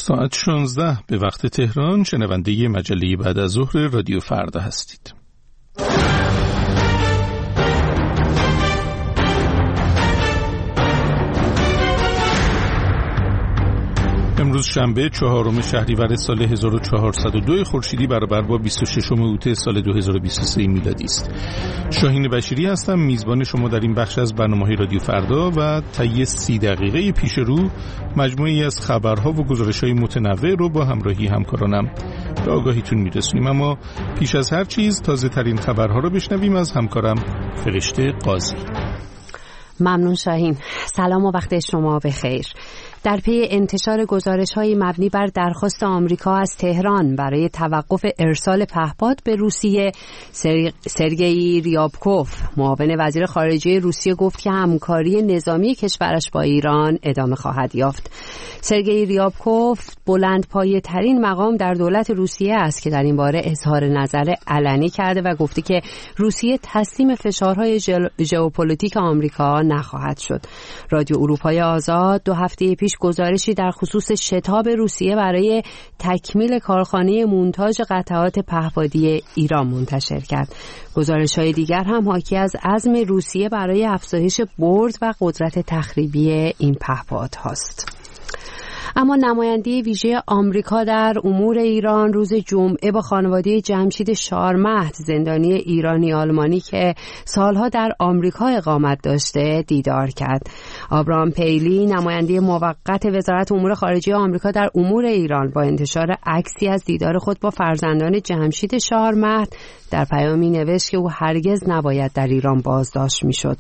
ساعت 16 به وقت تهران. شنونده مجله بعد از ظهر رادیو فردا هستید. امروز شنبه 4 شهریور سال 1402 خورشیدی برابر با 26 اوت سال 2023 میلادی است. شاهین بشیری هستم، میزبان شما در این بخش از برنامه‌های رادیو فردا و طی 30 دقیقه پیش رو مجموعه‌ای از خبرها و گزارش‌های متنوع رو با همراهی همکارانم به آگاهیتون میرسونیم. اما پیش از هر چیز تازه‌ترین خبرها رو بشنویم از همکارم فرشته قاضی. ممنون شاهین. سلام و وقت شما بخیر. در پی انتشار گزارش‌های مبنی بر درخواست آمریکا از تهران برای توقف ارسال پهپاد به روسیه، سرگئی ریابکوف، معاون وزیر خارجه روسیه، گفت که همکاری نظامی کشورش با ایران ادامه خواهد یافت. سرگئی ریابکوف بلندپایه‌ترین مقام در دولت روسیه است که در این باره اظهار نظر علنی کرده و گفته که روسیه تسلیم فشارهای ژئوپلیتیک آمریکا نخواهد شد. رادیو اروپای آزاد 2 هفته پیش گزارشی در خصوص شتاب روسیه برای تکمیل کارخانه مونتاژ قطعات پهپادی ایران منتشر کرد. گزارش‌های دیگر هم حاکی از عزم روسیه برای افزایش برد و قدرت تخریبی این پهپادهاست. اما نماینده ویژه آمریکا در امور ایران روز جمعه با خانواده جمشید شارمهد، زندانی ایرانی آلمانی که سالها در آمریکا اقامت داشته، دیدار کرد. آبراهام پیلی، نماینده موقت وزارت امور خارجه آمریکا در امور ایران، با انتشار عکسی از دیدار خود با فرزندان جمشید شارمهد در پیامی نوشت که او هرگز نباید در ایران بازداشت می‌شد.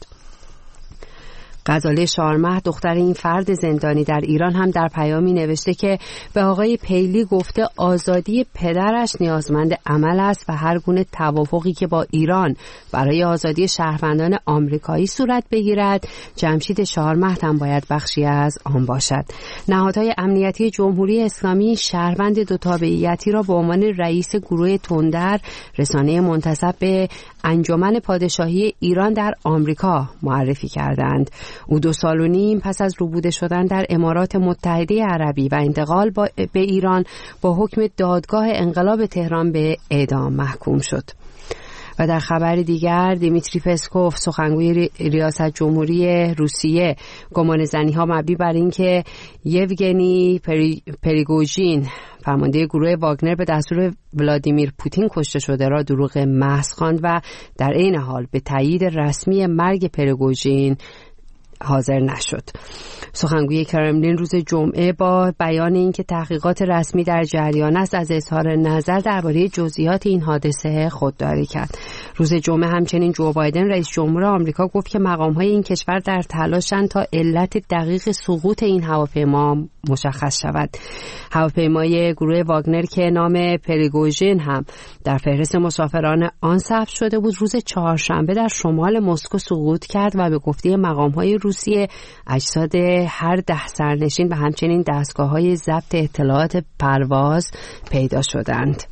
غزاله شارمهد، دختر این فرد زندانی در ایران، هم در پیامی نوشته که به آقای پیلی گفته آزادی پدرش نیازمند عمل است و هر گونه توافقی که با ایران برای آزادی شهروندان آمریکایی صورت بگیرد، جمشید شارمهد هم باید بخشی از آن باشد. نهادهای امنیتی جمهوری اسلامی شهروند دو تابعیتی را به عنوان رئیس گروه تندر، رسانه منتسب به انجمن پادشاهی ایران در آمریکا، معرفی کردند. او 2 سال و نیم پس از روبوده شدن در امارات متحده عربی و انتقال به ایران با حکم دادگاه انقلاب تهران به اعدام محکوم شد. و در خبر دیگر، دیمیتری پسکوف، سخنگوی ریاست جمهوری روسیه، گمانه‌زنی‌ها مبنی بر اینکه یوگنی پریگوژین، فرمانده گروه واگنر، به دستور ولادیمیر پوتین کشته شده را دروغ محض خواند و در عین حال به تایید رسمی مرگ پریگوژین حاضر نشد. سخنگوی کرملین روز جمعه با بیان اینکه تحقیقات رسمی در جریان است، از اظهار نظر درباره جزئیات این حادثه خودداری کرد. روز جمعه همچنین جو بایدن، رئیس جمهور آمریکا، گفت که مقام‌های این کشور در تلاشند تا علت دقیق سقوط این هواپیما مشخص شود. هواپیمای گروه واگنر که نام پریگوژین هم در فهرست مسافران آن ثبت شده بود، روز چهارشنبه در شمال مسکو سقوط کرد و به گفته مقام‌های روسیه اجساد هر 10 سرنشین و همچنین دستگاه‌های ضبط اطلاعات پرواز پیدا شدند.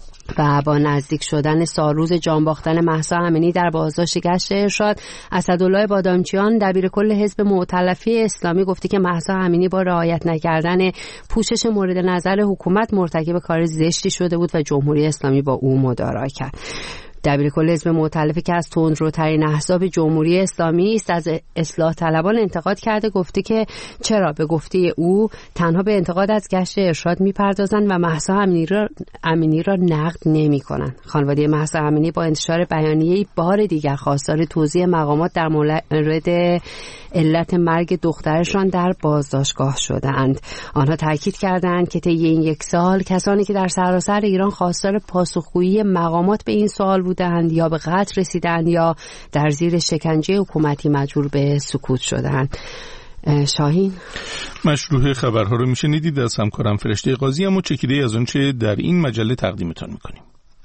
و با نزدیک شدن سالروز جان باختن مهسا امینی در بازداشت گشت ارشاد، اسدالله بادامچیان، دبیرکل حزب مؤتلفه اسلامی، گفته که مهسا امینی با رعایت نکردن پوشش مورد نظر حکومت مرتکب کار زشتی شده بود و جمهوری اسلامی با او مدارا کرد. دبیرکل حزب مؤتلفه که از تندروترین احزاب جمهوری اسلامی است، از اصلاح طلبان انتقاد کرده، گفته که چرا به گفته او تنها به انتقاد از گشت ارشاد میپردازند و مهسا امینی را نقد نمی‌کنند. خانواده مهسا امینی با انتشار بیانیه‌ای بار دیگر خواستار توضیح مقامات در مورد علت مرگ دخترشان در بازداشتگاه شدند. آنها تاکید کردند که طی این 1 سال کسانی که در سراسر ایران خواستار پاسخگویی مقامات به این سوال بودند یا به قتل رسیدند یا در زیر شکنجه حکومتی مجبور به سکوت شدند. شاهین، مشروع خبرها رو میشنیدید از همکارم فرشته قاضی، اما چکیده از آنچه در این مجله تقدیمتان میکنیم.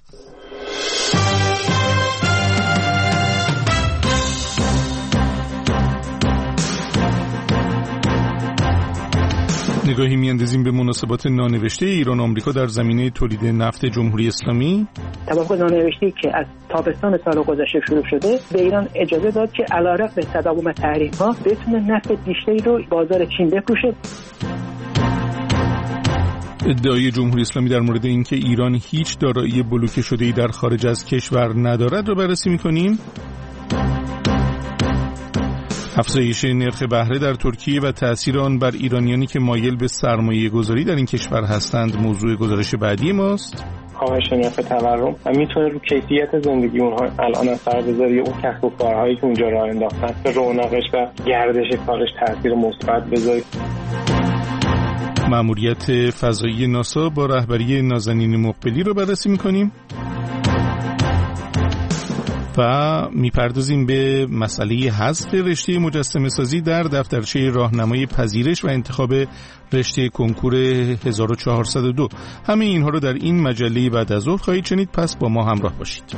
نگاهی میاندازیم به مناسبات نانوشته ایران آمریکا در زمینه تولید نفت جمهوری اسلامی. توافق نانوشته‌ای که از تابستان سال گذشته شروع شده به ایران اجازه داد که علیرغم تداوم تحریم‌ها بتونه نفت بیشتری رو بازار چین بفروشه. ادعای جمهوری اسلامی در مورد اینکه ایران هیچ دارایی بلوکه شده‌ای در خارج از کشور ندارد را بررسی می‌کنیم. افزایش نرخ بهره در ترکیه و تأثیر آن بر ایرانیانی که مایل به سرمایه گذاری در این کشور هستند موضوع گزارش بعدی ماست. کاهش نرخ تورم و میتونه رو کیفیت زندگی اونها الان اثرگذاری اون کسب و کارهایی که اونجا راه انداختن به رونقش و گردش کارش تاثیر مثبت بذاره. مأموریت فضایی ناسا با رهبری نازنین مقبلی رو بررسی می‌کنیم و میپردازیم به مسئله حذف رشته مجسمه سازی در دفترچه راهنمای پذیرش و انتخاب رشته کنکور 1402. همه اینها رو در این مجله بعد از ظهر خواهید شنید، پس با ما همراه باشید.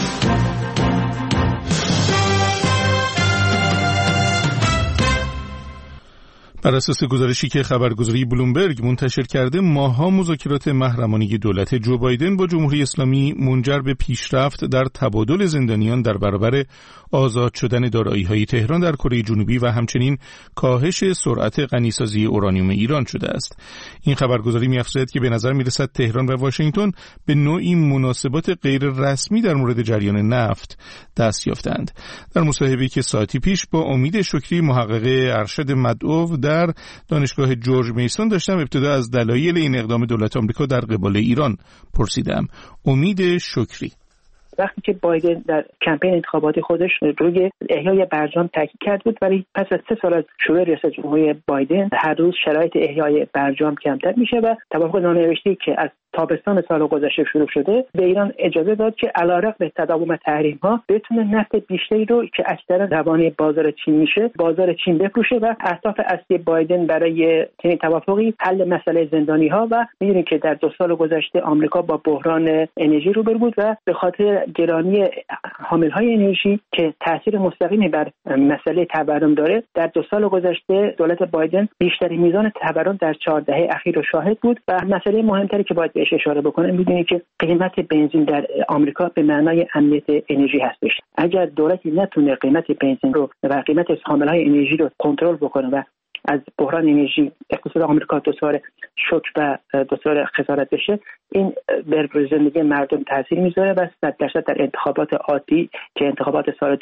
بر اساس گزارشی که خبرگزاری بلومبرگ منتشر کرده، ماه‌ها مذاکرات محرمانه دولت جو بایدن با جمهوری اسلامی منجر به پیشرفت در تبادل زندانیان در برابر آزاد شدن دارایی‌های تهران در کره جنوبی و همچنین کاهش سرعت غنیسازی اورانیوم ایران شده است. این خبرگزاری می‌افزاید که به نظر می‌رسد تهران و واشنگتن به نوعی مناسبات غیر رسمی در مورد جریان نفت دست یافتند. در مصاحبه‌ای که ساعتی پیش با امید شکری، محقق ارشد مدعو در دانشگاه جورج میسون داشتم، ابتدا از دلایل این اقدام دولت آمریکا در قبال ایران پرسیدم. امید شکری: وقتی که بایدن در کمپین انتخاباتی خودش روی احیای برجام تاکید کرد بود، ولی پس از 3 سال از شروع ریاست جمهوری بایدن هر روز شرایط احیای برجام کمتر میشه و توافق نانوشته‌ای که از تابستان سال گذشته شروع شده به ایران اجازه داد که علیرغم تداوم تحریم‌ها بتونه نفت بیشتری رو که اکثرا روانه بازار چین میشه بازار چین بفروشه و اهداف اصلی بایدن برای چنین توافقی حل مسئله زندانی‌ها و می‌دونید که در 2 سال گذشته آمریکا با بحران انرژی روبرو بود و به خاطر گرانی حامل‌های انرژی که تاثیر مستقیمی بر مسئله تورم داره، در 2 سال گذشته دولت بایدن بیشترین میزان تورم در 4 دهه اخیر رو شاهد بود و مسئله مهمتری که باید بهش اشاره بکنم می‌دونید که قیمت بنزین در آمریکا به معنای امنیت انرژی هستش. اگر دولتی نتونه قیمت بنزین رو و قیمت حامل‌های انرژی رو کنترل بکنه و از بحران انرژی اقتصاد آمریکا دچار شوک و دچار خسارت بشه، این بر زندگی مردم تاثیر میذاره و 100% در انتخابات آتی که انتخابات سال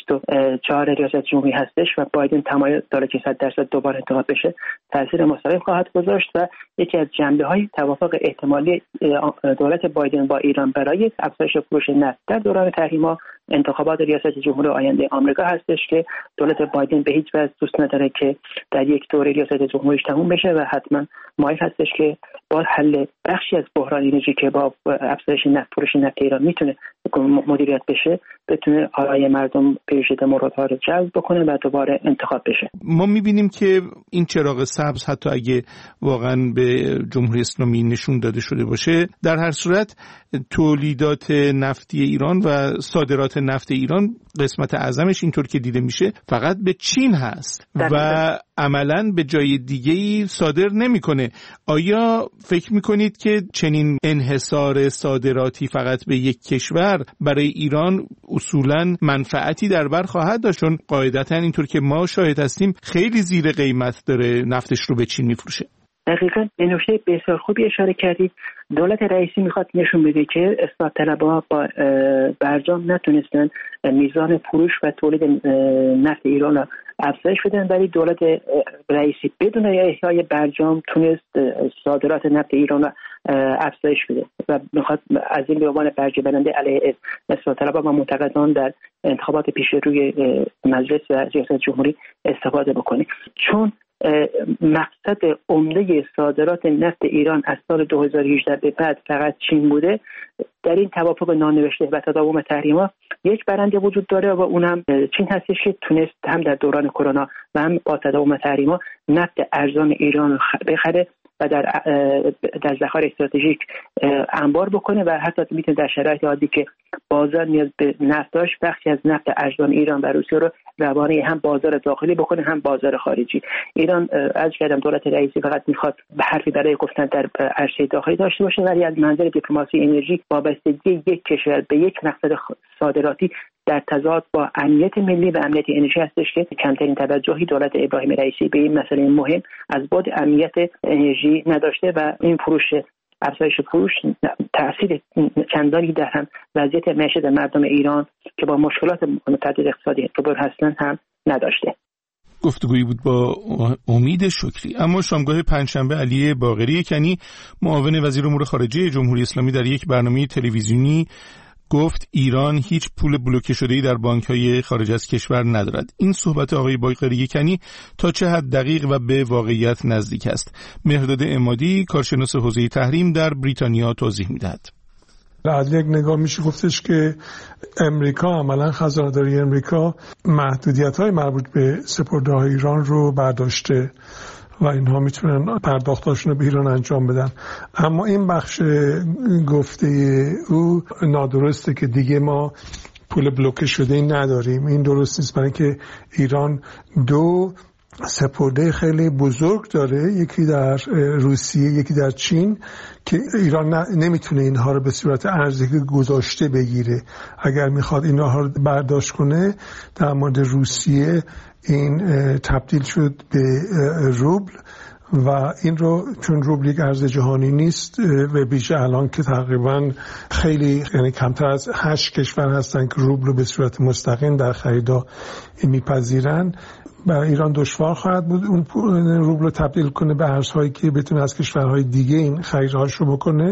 2024 ریاست جمهوری هستش و بایدن تمایل داره که 100% دوباره انتخاب بشه، تاثیر مستقیم خواهد گذاشت و یکی از جنبه‌های توافق احتمالی دولت بایدن با ایران برای افزایش فروش نفت در دوران تحریم‌ها انتخابات ریاست جمهوری آینده آمریکا هستش که دولت بایدن به هیچ وجه دوست نداره که در یک دوره ریاست جمهوریش تموم بشه و حتما مایل هستش که با حل بخشی از بحران انرژی که با افزایش نفت فروش نفت ایران میتونه مدیریت بشه، بتونه آرای مردم پیشید موردها رو جلب بکنه و دوباره انتخاب بشه. ما میبینیم که این چراغ سبز حتی اگه واقعا به جمهوری اسلامی نشون داده شده باشه، در هر صورت تولیدات نفتی ایران و صادرات نفت ایران قسمت اعظمش اینطور که دیده میشه فقط به چین هست و عملاً به جای دیگه‌ای صادر نمیکنه. آیا فکر میکنید که چنین انحصار صادراتی فقط به یک کشور برای ایران اصولاً منفعتی در بر خواهد داشت؟ چون قاعدتاً اینطور که ما شاهد هستیم خیلی زیر قیمت داره نفتش رو به چین میفروشه. دقیقاً به نکته بسیار خوبی اشاره کردید. دولت رئیسی میخواد نشون بده که اصلاح طلبها با برجام نتونستن میزان فروش و تولید نفت ایران را افزایش بدن، ولی دولت رئیسی بدون احیای برجام تونست صادرات نفت ایران را افزایش بده و میخواد از این به عنوان برجه برنده علیه اصلاح طلبها و معتقدان در انتخابات پیش روی مجلس و ریاست جمهوری استفاده بکنه. چون مقصد عمده صادرات نفت ایران از سال 2018 به بعد فقط چین بوده، در این توافق نانوشته و تداوم تحریم‌ها یک برنده وجود داره و اونم چین هستش که تونست هم در دوران کرونا و هم با تداوم تحریم‌ها نفت ارزان ایران رو بخره و در ذخایر استراتژیک انبار بکنه و حتی میتونه در شرایط عادی که بازار نیاز به نفت داشت بخشی از نفت ارزان ایران و روسیه رو روانه هم بازار داخلی بکنه هم بازار خارجی. ایران از کردم دولت رئیسی فقط میخواد به حرفی برای گفتن در عرصه داخلی داشته باشه، ولی از منظر دیپلماسی انرژی وابستگی یک کشور به یک مقصد صادراتی در تضاد با امنیت ملی و امنیت انرژی هستش که کمترین توجهی دولت ابراهیم رئیسی به این مسئله مهم از بعد امنیت انرژی نداشته و این افزایش فروش تأثیر چندانی در هم وضعیت معیشت مردم ایران که با مشکلات متعدد اقتصادی روبرو هستند هم نداشته. گفتگویی بود با امید شکری. اما شامگاه پنجشنبه علی باقری کنی معاون وزیر امور خارجه جمهوری اسلامی در یک برنامه تلویزیونی گفت ایران هیچ پول بلوکه شده‌ای در بانک‌های خارج از کشور ندارد. این صحبت آقای باقری کنی تا چه حد دقیق و به واقعیت نزدیک است؟ مهرداد عمادی کارشناس حوزه تحریم در بریتانیا توضیح می‌دهد. از یک نگاه میشه گفتش که امریکا عملاً خزانه‌داری امریکا محدودیت‌های مربوط به سپرده‌های ایران رو برداشته و اینها میتونن پرداختاشون رو به ایران انجام بدن. اما این بخش گفته او نادرسته که دیگه ما پول بلوکه شده ای نداریم. این درست نیست، برای اینکه ایران دو سپرده خیلی بزرگ داره، یکی در روسیه یکی در چین، که ایران نمیتونه اینها رو به صورت ارزی گذاشته بگیره. اگر میخواد اینها رو برداشت کنه، در مورد روسیه این تبدیل شد به روبل و این رو چون روبل یک ارز جهانی نیست و بیش الان که تقریبا خیلی یعنی کمتر از 8 کشور هستن که روبل رو به صورت مستقیم در خریدا میپذیرن، برای ایران دشوار خواهد بود اون روبل رو تبدیل کنه به ارزهایی که بتونه از کشورهای دیگه این خریدهاش رو بکنه.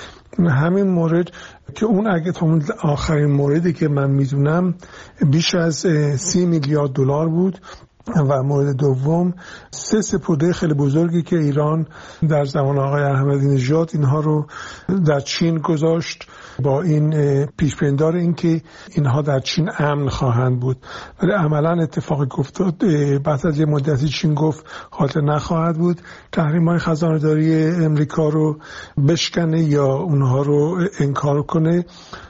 همین مورد که اون اگه تا اون آخرین موردی که من میدونم بیش از 30 میلیارد دلار بود و مورد دوم 3 سپرده خیلی بزرگی که ایران در زمان آقای احمدی نژاد اینها رو در چین گذاشت با این پیش‌پندار این که اینها در چین امن خواهند بود، ولی عملا اتفاقی افتاد بعد از یه مدتی چین گفت حاضر نخواهد بود تحریم‌های خزانه‌داری امریکا رو بشکنه یا اونها رو انکار کنه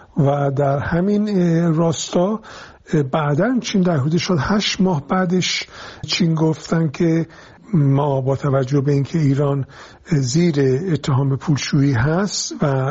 و در همین راستا بعداً چین در حدود شد 8 ماه بعدش چین گفتن که ما با توجه به اینکه ایران زیر اتهام پولشویی هست و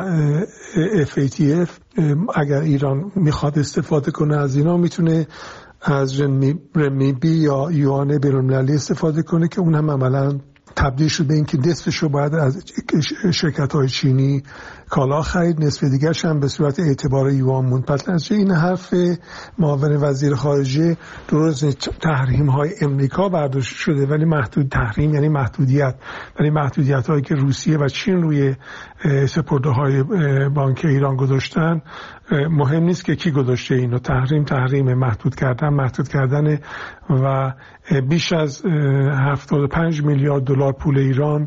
FATF اگر ایران میخواد استفاده کنه از اینا میتونه از رنمیبی یا یوان بین‌المللی استفاده کنه که اون هم عملاً تبدیل شد به اینکه نصفشو باید از شرکت‌های چینی کالا خرید، نصف دیگرش هم به صورت اعتبار یوان موند. پس از این حرف معاون وزیر خارجه درست تحریم‌های امریکا برداشت شده، ولی محدود تحریم یعنی محدودیت، ولی محدودیت‌هایی که روسیه و چین روی سپرده‌های بانک ایران گذاشتن مهم نیست که کی گذاشته اینو. تحریم محدود کردن و بیش از 75 میلیارد دلار پول ایران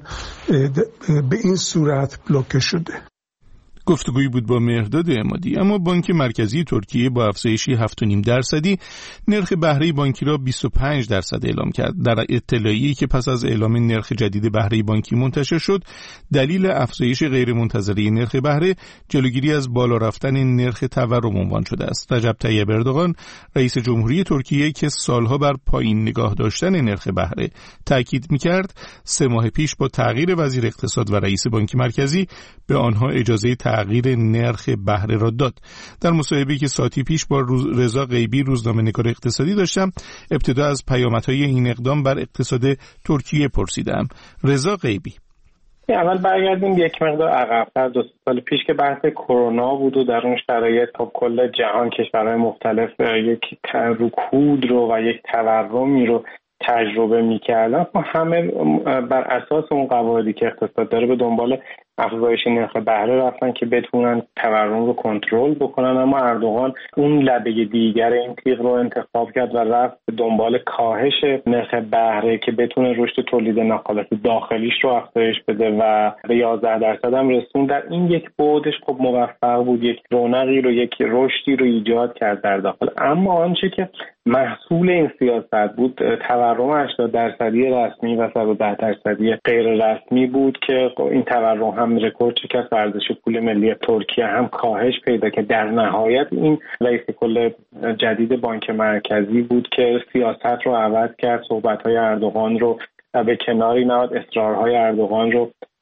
به این صورت بلوکه شده. گفتگویی بود با مهرداد عمادی. اما بانک مرکزی ترکیه با افزایشی 7.5% نرخ بهره بانکی را 25% اعلام کرد. در اطلاعیه‌ای که پس از اعلام نرخ جدید بهره بانکی منتشر شد، دلیل افزایش غیرمنتظره نرخ بهره جلوگیری از بالا رفتن نرخ تورم عنوان شده است. رجب طیب اردوغان رئیس جمهوری ترکیه که سالها بر پایین نگاه داشتن نرخ بهره تاکید می‌کرد، 3 ماه پیش با تغییر وزیر اقتصاد و رئیس بانک مرکزی به آنها اجازه تغییر نرخ بهره را داد. در مصاحبه‌ای که ساعتی پیش با رضا غیبی روزنامه‌نگار اقتصادی داشتم، ابتدا از پیامدهای این اقدام بر اقتصاد ترکیه پرسیدم. رضا غیبی: اول برگردیم یک مقدار عقب‌تر، 2 سال پیش که بحث کرونا بود و در اون شرایط تا کل جهان کشورهای مختلف یک رکود رو و یک تورمی رو تجربه می‌کردن، همه بر اساس اون قواعدی که اقتصاد داره به دنبال افزایش نرخ بهره رفتن که بتونن تورم رو کنترل بکنن. اما اردوغان اون لبه دیگر این تیغ رو انتخاب کرد و رفت به دنبال کاهش نرخ بهره که بتونه رشد تولید ناقلات داخلیش رو افزایش بده و به 11% هم رسون. در این یک بعدش خب موفق بود، یک رونقی رو، یک رشدی رو ایجاد کرد در داخل. اما آنچه که محصول این سیاست بود تورم 80% رسمی و 110% غیر رسمی بود که این تورم هم رکورد شکست، ارزش پول ملی ترکیه هم کاهش پیدا که در نهایت این رئیس کل جدید بانک مرکزی بود که سیاست رو عوض کرد، صحبت‌های اردوغان رو به کناری نهاد، اصرارهای اردوغان رو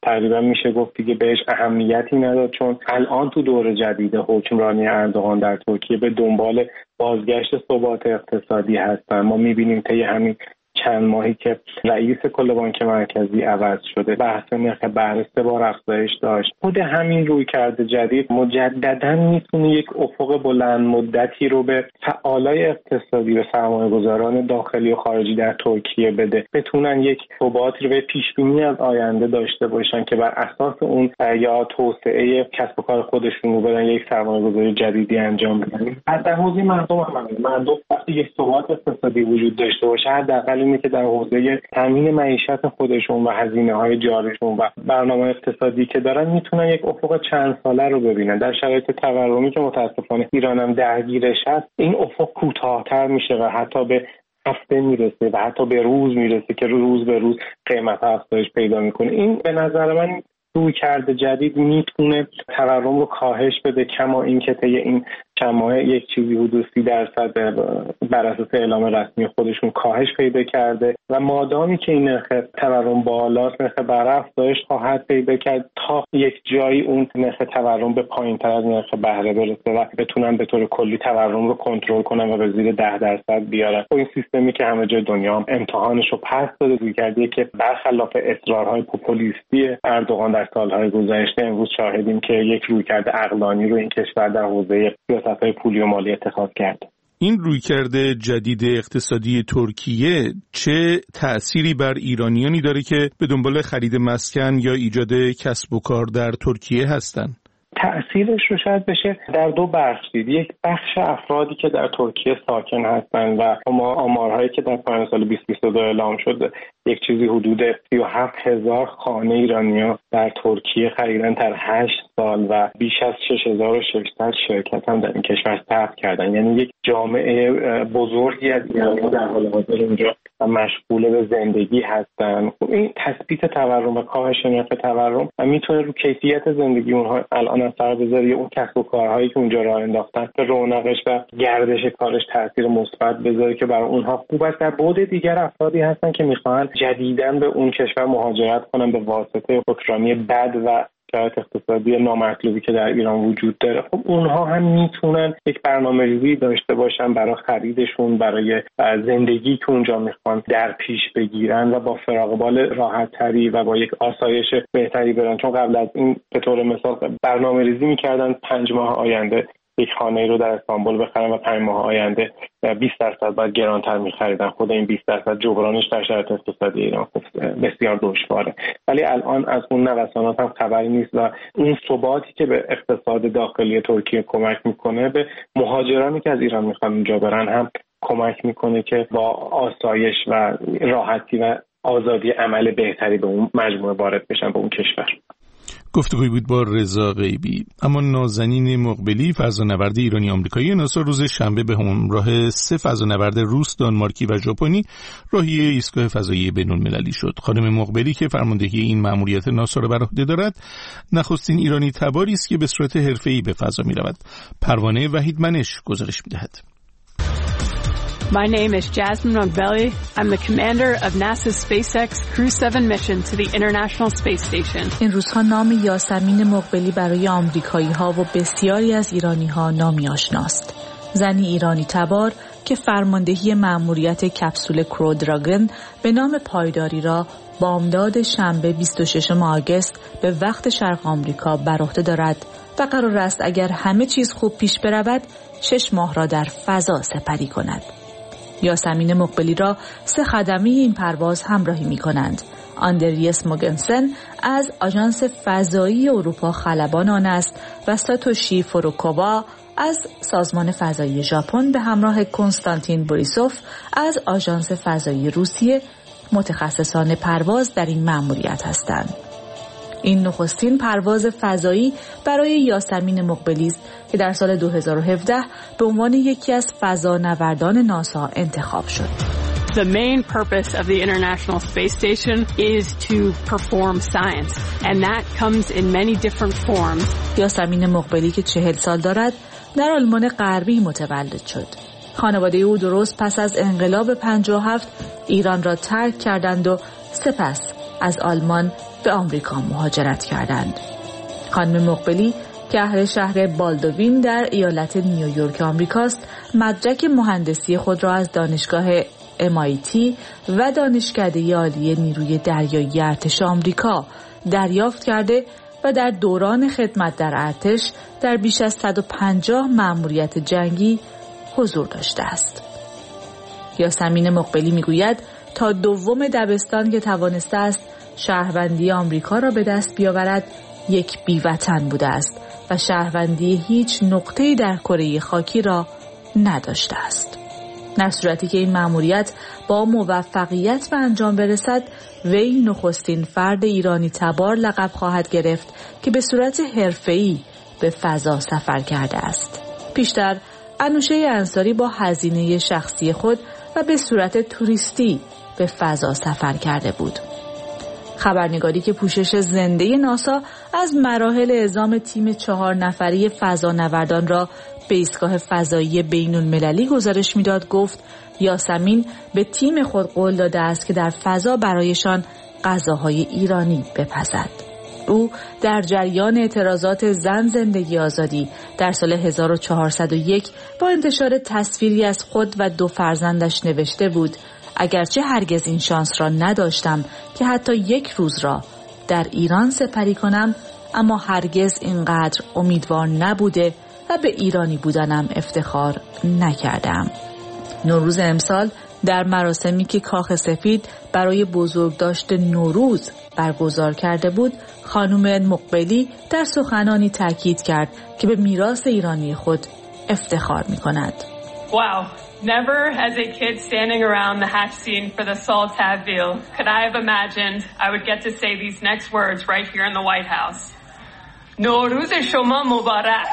تقریبا میشه گفت دیگه بهش اهمیتی نداد، چون الان تو دور جدید حکمرانی اردوغان در ترکیه به دنبال بازگشت ثبات اقتصادی هستن. ما میبینیم طی همین چند ماهی که رئیس کل بانک مرکزی عوض شده، بحث نرخ بهره 3 بار افزایش داشت. خود همین رویکرد جدید مجددا میتونه یک افق بلند مدتی رو به فعالای اقتصادی و سرمایه‌گذاران داخلی و خارجی در ترکیه بده، بتونن یک ثباتی رو به پیشبینی از آینده داشته باشن که بر اساس اون یا توسعه کسب و کار خودشون رو بدن یک سرمایه‌گذاری جدیدی انجام بدن. در حوزه مردم وقتی یک ثبات اقتصادی وجود داشته باشه، حداقل اینه که در حوزه تامین معیشت خودشون و هزینه‌های جاریشون و برنامه اقتصادی که دارن میتونن یک افق چند ساله رو ببینن. در شرایط تورمی که متاسفانه ایران هم درگیرش هست، این افق کوتاه‌تر میشه و حتی به هفته میرسه و حتی به روز میرسه که روز به روز قیمت افزایش پیدا میکنه. این به نظر من رویکرد جدید میتونه تورم رو کاهش بده، کما اینکه طی این چند ماه یک چیزی حدود 30% بر اساس اعلام رسمی خودشون کاهش پیدا کرده و مادامی که این نرخ تورم بالاست، نرخ بهره افزایش خواهد پیدا کرد تا یک جایی اون نرخ تورم به پایین‌تر از نرخ بهره برسه و بتونن به طور کلی تورم رو کنترل کنن و به زیر 10% بیارن. این سیستمی که همه جای دنیا هم امتحانش رو پس داده، رویکردی که برخلاف اصرارهای پوپولیستی اردوغان در سالهای گذشته، امروز شاهدیم که یک رویکرد عقلانی رو این کشور در حوزه سیاست‌های پولی و مالی اتخاذ کرد. این رویکرد جدید اقتصادی ترکیه چه تأثیری بر ایرانیانی داره که به دنبال خرید مسکن یا ایجاد کسب و کار در ترکیه هستند؟ تأثیرش رو شاید بشه در دو بخش دید. یک بخش افرادی که در ترکیه ساکن هستند و ما آمارهایی که در پایان سال 2022 اعلام شد، یک چیزی حدود 37,000 خانه ایرانی‌ها در ترکیه خریدن در 8 سال و بیش از 6,600 شرکت هم در این کشور ثبت کردن. یعنی یک جامعه بزرگی از ایرانی‌ها در حال حاضر اونجا مشغول به زندگی هستن. این تثبیت تورم و کاهش نرخ تورم میتونه رو کیفیت زندگی اونها الان اثر بذاره، اون کسب و کارهایی که اونجا راه انداختن به رونقش و گردش کارش تاثیر مثبت بذاره که برای اونها خوب است. در بعد دیگر افرادی هستن که میخوان جدیداً به اون کشور مهاجرت کنن به واسطه حکمرانی بد و شرایط اقتصادی نامطلوبی که در ایران وجود داره. خب اونها هم میتونن یک برنامه‌ریزی داشته باشن برای خریدشون، برای زندگی که اونجا میخوان در پیش بگیرن و با فراغ بال راحت‌تری و با یک آسایش بهتری برن. چون قبل از این به طور مثال برنامه‌ریزی میکردن 5 ماه آینده یک خانه رو در استانبول بخرن و 5 ماه آینده 20% بعد گرانتر می‌خریدن. خود این 20% جبرانش در شرایط اقتصادی ایران بسیار دشواره. ولی الان از اون نوسانات هم خبری نیست و اون ثباتی که به اقتصاد داخلی ترکیه کمک میکنه به مهاجرانی که از ایران میخوان اونجا برن هم کمک میکنه که با آسایش و راحتی و آزادی عمل بهتری به اون مجموعه وارد بشن به اون کشور. گفتگوی بود با رضا غیبی. اما نازنین مقبلی، فضانورد ایرانی آمریکایی ناسا، روز شنبه به همراه 3 فضانورد روس، دانمارکی و ژاپنی راهی ایستگاه فضایی بین‌المللی شد. خانم مقبلی که فرماندهی این مأموریت ناسا را بر عهده دارد، نخستین ایرانی تباری است که به صورت حرفه‌ای به فضا می‌رود. پروانه وحید منش گزارش می‌دهد. My name is Jasmine Mogbelli. I'm the commander of NASA's SpaceX Crew 7 mission to the International Space Station. این روزها نام یاسمین مقبلی برای آمریکایی‌ها و بسیاری از ایرانی‌ها نامی آشناست. زنی ایرانی تبار که فرماندهی مأموریت کپسول کرو دراگن به نام پایداری را بامداد شنبه 26 آگوست به وقت شرق آمریکا بر عهده دارد و قرار است اگر همه چیز خوب پیش برود 6 ماه را در فضا سپری کند. یاسمین مقبلی را 3 خدمه این پرواز همراهی می کنند. آندریس موگنسن از آژانس فضایی اروپا خلبان آن است و ساتوشی فوروکووا از سازمان فضایی ژاپن به همراه کنستانتین بوریسوف از آژانس فضایی روسیه متخصصان پرواز در این مأموریت هستند. این نخستین پرواز فضایی برای یاسمین مقبلی است که در سال 2017 به عنوان یکی از فضانوردان ناسا انتخاب شد. The main purpose of the International Space Station is to perform science, and that comes in many different forms. یاسمین مقبلی که 40 سال دارد در آلمان غربی متولد شد. خانواده او درست پس از انقلاب 57 ایران را ترک کردند و سپس از آلمان به آمریکا مهاجرت کردند. خانم مقبلی که اهل شهر بالدوین در ایالت نیویورک آمریکاست، مدرک مهندسی خود را از دانشگاه MIT و دانشکده عالی نیروی دریایی ارتش آمریکا دریافت کرده و در دوران خدمت در ارتش در بیش از 150 مأموریت جنگی حضور داشته است. یاسمین مقبلی میگوید تا دوم دبستان که توانسته است شهروندی آمریکا را به دست بیاورد یک بیوطن بوده است و شهروندی هیچ نقطه‌ای در کره خاکی را نداشته است. در صورتی که این مأموریت با موفقیت به انجام برسد، وی نخستین فرد ایرانی تبار لقب خواهد گرفت که به صورت حرفه‌ای به فضا سفر کرده است. پیشتر انوشه انصاری با هزینه شخصی خود و به صورت توریستی به فضا سفر کرده بود. خبرنگاری که پوشش زنده ناسا از مراحل اعزام تیم 4 نفری فضانوردان را به ایستگاه فضایی بین‌المللی گزارش می‌داد گفت یاسمین به تیم خود قول داده است که در فضا برایشان غذاهای ایرانی بپزد. او در جریان اعتراضات زن زندگی آزادی در سال 1401 با انتشار تصویری از خود و 2 فرزندش نوشته بود اگرچه هرگز این شانس را نداشتم که حتی یک روز را در ایران سپری کنم، اما هرگز اینقدر امیدوار نبوده و به ایرانی بودنم افتخار نکردم. نوروز امسال در مراسمی که کاخ سفید برای بزرگداشت نوروز برگزار کرده بود، خانم مقبلی در سخنانی تاکید کرد که به میراث ایرانی خود افتخار می‌کند. Wow, never as a kid standing around the hatch scene for the Saul Tavville could I have imagined I would get to say these next words right here in the White House. نوروز شما مبارک.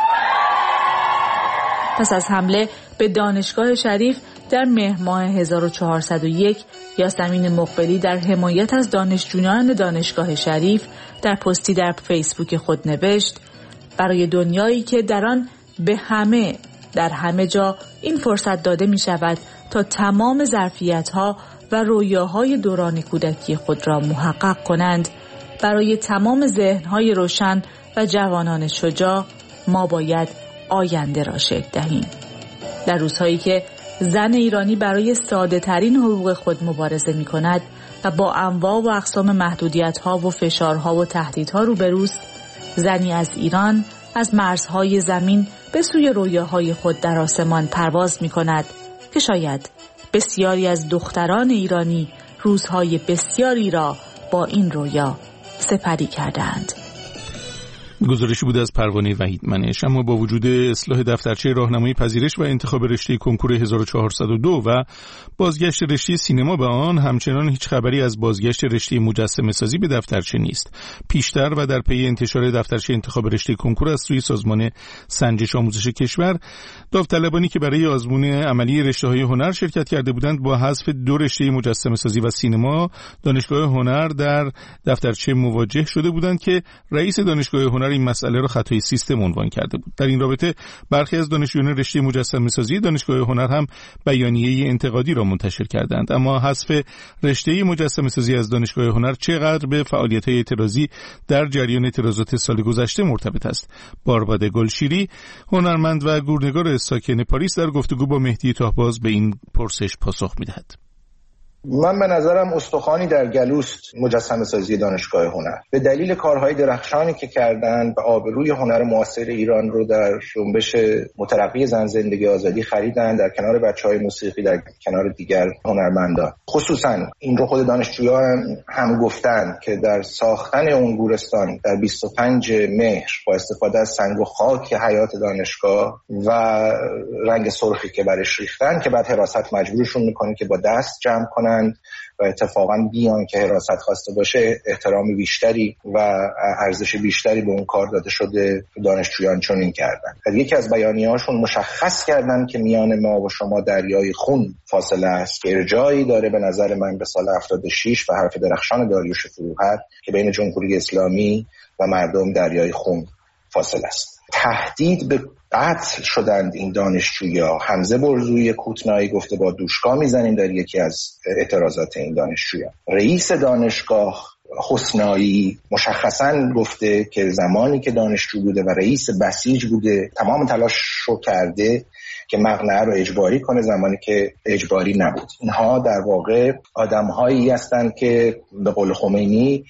پس از حمله به دانشگاه شریف در مهر ماه 1401، یاسمین مقبلی در حمایت از دانشجویان دانشگاه شریف در پستی در فیسبوک خود نوشت برای دنیایی که در آن به همه در همه جا این فرصت داده می شود تا تمام ظرفیت‌ها و رویاهای دوران کودکی خود را محقق کنند، برای تمام ذهن‌های روشن و جوانان شجاع ما باید آینده را شکل دهیم. در روزهایی که زن ایرانی برای ساده ترین حقوق خود مبارزه می کند و با انواع و اقسام محدودیت‌ها و فشارها و تهدیدها روبروست، زنی از ایران از مرزهای زمین به سوی رویاهای خود در آسمان پرواز می کند که شاید بسیاری از دختران ایرانی روزهای بسیاری را با این رویا سپری کردند. گزارشی بود از پروانه وحیدمنش. اما با وجود اصلاح دفترچه راهنمایی پذیرش و انتخاب رشته کنکور 1402 و بازگشت رشته سینما به آن، همچنان هیچ خبری از بازگشت رشته مجسمه سازی به دفترچه نیست. پیشتر و در پی انتشار دفترچه انتخاب رشته کنکور از سوی سازمان سنجش آموزش کشور، داوطلبانی که برای آزمون عملی رشته‌های هنر شرکت کرده بودند با حذف 2 رشته مجسمه سازی و سینما دانشگاه هنر در دفترچه مواجه شده بودند که رئیس دانشگاه هنر این مسئله را خطای سیستم عنوان کرده بود. در این رابطه برخی از دانشجویان رشته مجسمه سازی دانشگاه هنر هم بیانیه انتقادی را منتشر کردند. اما حذف رشته مجسمه سازی از دانشگاه هنر چقدر به فعالیت‌های اعتراضی در جریان اعتراضات سال گذشته مرتبط است؟ بارباده گلشیری، هنرمند و گورنگار ساکن پاریس، در گفتگو با مهدی تاهباز به این پرسش پاسخ می‌دهد. من به نظرم استخوانی در گلوست مجسمه سازی دانشگاه هنر، به دلیل کارهای درخشانی که کردن و آبروی هنر معاصر ایران رو در جنبش مترقی زن زندگی آزادی خریدن، در کنار بچهای موسیقی، در کنار دیگر هنرمندان. خصوصا این رو خود دانشجویان هم گفتن که در ساختن اون گورستان در 25 مهر با استفاده از سنگ و خاک حیات دانشگاه و رنگ سرخی که برش ریختن، که بعد حراست مجبورشون میکنه که با دست جمع کنن و اتفاقا بیان که حراست خواسته باشه احترام بیشتری و ارزش بیشتری به اون کار داده شده، دانشجویان چنین کردن. در یکی از بیانیه‌هاشون مشخص کردن که میان ما و شما دریای خون فاصله است، که ارجاعی داره به نظر من به سال 76 و حرف درخشان داریوش فروهر که بین جمهوری اسلامی و مردم دریای خون فاصله است. تهدید به قتل شدند این دانشجویا. حمزه برزوی کوتنایی گفته با دوشکا میزنیم در یکی از اعتراضات این دانشجویان. رئیس دانشگاه حسنایی مشخصاً گفته که زمانی که دانشجو بوده و رئیس بسیج بوده تمام تلاش رو کرده که مقنعه رو اجباری کنه زمانی که اجباری نبود. اینها در واقع آدم‌هایی هستند که به قول خمینی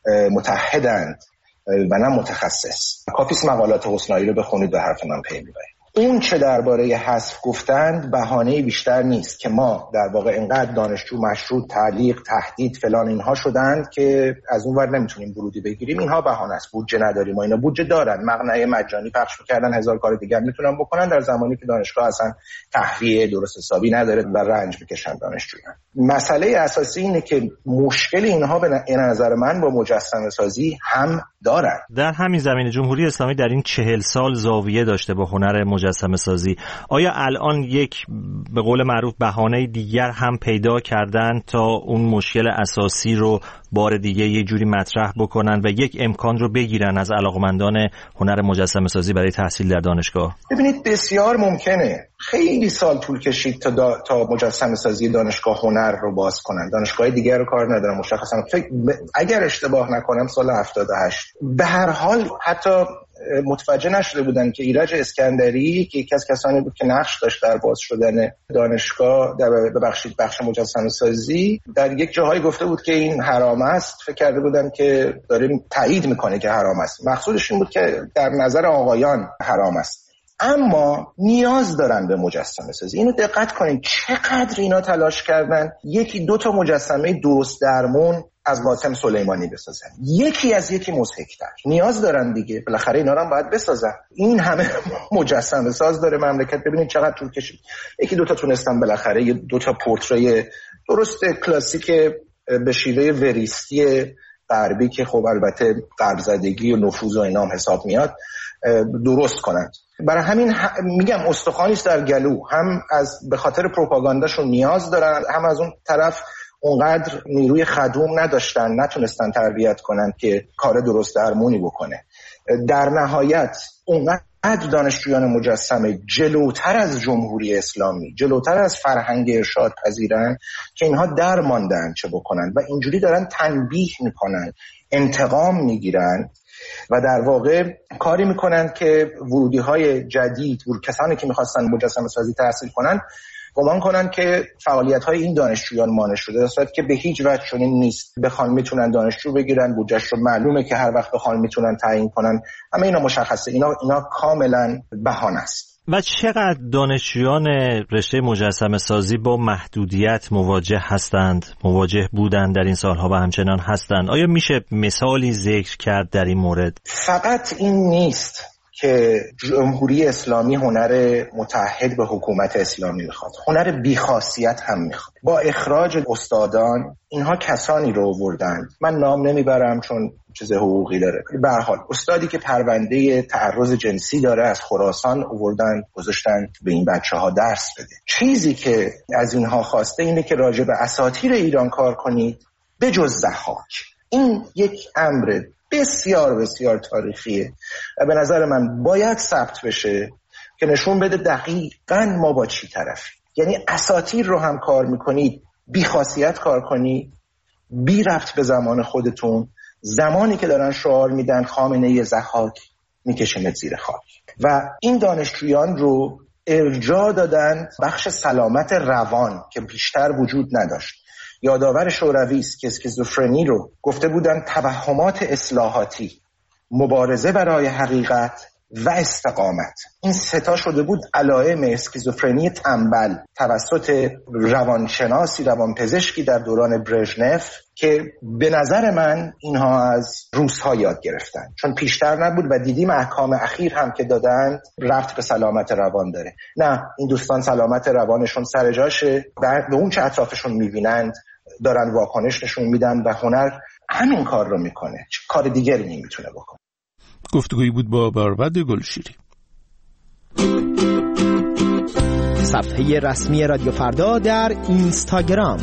متحدند و نه متخصص. کافیست مقالات حسنایی رو بخونید و حرف من پی میبرید. اون چه درباره حذف گفتند بهانه بیشتر نیست که ما در واقع اینقدر دانشجو مشروط، تعلیق، تهدید فلان اینها شدند که از اون ور نمیتونیم ورودی بگیریم. اینها بهانه است، بودجه نداریم. و اینا بودجه دارن، مقنعه مجانی پخش می‌کردن، هزار کار دیگه میتونن بکنن در زمانی که دانشگاه اصلا تهویه درست حسابی نداره و رنج میکشن دانشجویان. مسئله اساسی اینه که مشکل اینها به نظر من با مجسمه سازی هم دارن. در همین زمینه جمهوری اسلامی در این 40 سال زاویه داشته با هنر مجسمه سازی. آیا الان یک به قول معروف بهانه دیگر هم پیدا کردن تا اون مشکل اساسی رو بار دیگه یه جوری مطرح بکنن و یک امکان رو بگیرن از علاقمندان هنر مجسمه سازی برای تحصیل در دانشگاه؟ ببینید بسیار ممکنه. خیلی سال طول کشید تا مجسمه سازی دانشگاه هنر رو باز کنن. دانشگاه دیگر رو کار ندارم مشخصا. اگر اشتباه نکنم سال 78. به هر حال حتی متوجه نشده بودن که ایرج اسکندری که یکی از کسانی بود که نقش داشت در باز شدن دانشگاه بخش مجسمه سازی در یک جاهایی گفته بود که این حرام است. فکر کرده بودن که داریم تایید میکنه که حرام است. مقصودش این بود که در نظر آقایان حرام است. اما نیاز دارن به مجسمه سازی. اینو دقت کنید چقدر اینا تلاش کردن یکی دو تا مجسمه درست درمون از قاسم سلیمانی بسازن، یکی از یکی مضحک‌تر. نیاز دارن دیگه، بالاخره اینا رو هم باید بسازن. این همه مجسمه ساز داره مملکت، ببینید چقدر طول کشید. یکی دو تا تونستن بالاخره یه دو تا پورتری درست کلاسیک به شیوه وریستی غربی که خب البته غرب‌زدگی و نفوذ و اینا هم حساب میاد درست کنند. برای همین میگم استخوانی است در گلو، هم از به خاطر پروپاگانداشون نیاز دارن، هم از اون طرف اونقدر نیروی خدوم نداشتن، نتونستن تربیت کنن که کار درست درمونی بکنه. در نهایت اونقدر دانشجویان مجسمه جلوتر از جمهوری اسلامی، جلوتر از فرهنگ ارشاد پذیرن که اینها درماندن چه بکنن و اینجوری دارن تنبیه میکنن، انتقام میگیرن و در واقع کاری میکنن که ورودی‌های جدید، کسانی که میخواستن مجسمه سازی تحصیل کنن گمان کنن که فعالیت‌های این دانشجویان مانع شده، در صورتی که به هیچ وجه چنین نیست. بخوان میتونن دانشجو بگیرن، بودجه‌اش رو معلومه که هر وقت بخوان میتونن تعیین کنن. همه اینا مشخصه، اینا کاملا بهانه است. و چقدر دانشجویان رشته مجسمه سازی با محدودیت مواجه هستند، مواجه بودند در این سالها و همچنان هستند؟ آیا میشه مثالی ذکر کرد در این مورد؟ فقط این نیست که جمهوری اسلامی هنر متحد به حکومت اسلامی میخواد، هنر بیخاصیت هم میخواد. با اخراج استادان اینها کسانی رو آوردن، من نام نمیبرم چون چیز حقوقی داره، به هر حال استادی که پرونده تعرض جنسی داره از خراسان آوردن گذاشتن به این بچه‌ها درس بده. چیزی که از اینها خواسته اینه که راجع به اساطیر ایران کار کنید به جز ضحاک. این یک امر بسیار بسیار تاریخیه و به نظر من باید ثبت بشه که نشون بده دقیقاً ما با چی طرفی. یعنی اساطیر رو هم کار میکنید، بی خاصیت کار کنید، بی ربط به زمان خودتون. زمانی که دارن شعار میدن خامنه‌ای ضحاک میکشنت زیر خاک و این دانشجویان رو ارجاع دادن بخش سلامت روان که بیشتر وجود نداشت. یادآور شوروی است که اسکیزوفرنی رو گفته بودن توهمات اصلاحاتی، مبارزه برای حقیقت و استقامت. این ستا شده بود علائم اسکیزوفرنی تنبل توسط روانشناسی، روانپزشکی در دوران برژنف که به نظر من اینها از روس‌ها یاد گرفتن، چون پیشتر نبود و دیدیم احکام اخیر هم که دادند ربط به سلامت روان داره. نه، این دوستان سلامت روانشون سر جاشه، به اون چه اطرافشون میبینند دارن واکنش نشون میدن و هنر همین کار رو میکنه، کار دیگری نمیتونه بکنه. گفتگویی بود با بارود گلشیری. صفحه رسمی رادیو فردا در اینستاگرام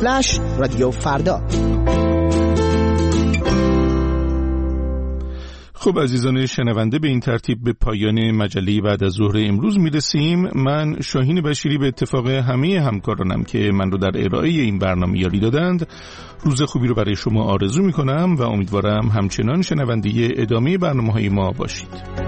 instagram.com/رادیو فردا. خب عزیزان شنونده، به این ترتیب به پایان مجله بعد از ظهر امروز میرسیم. من شاهین بشیری به اتفاق همه همکارانم که من رو در ارائه این برنامه یاری دادند روز خوبی رو برای شما آرزو میکنم و امیدوارم همچنان شنونده ادامه برنامه‌های ما باشید.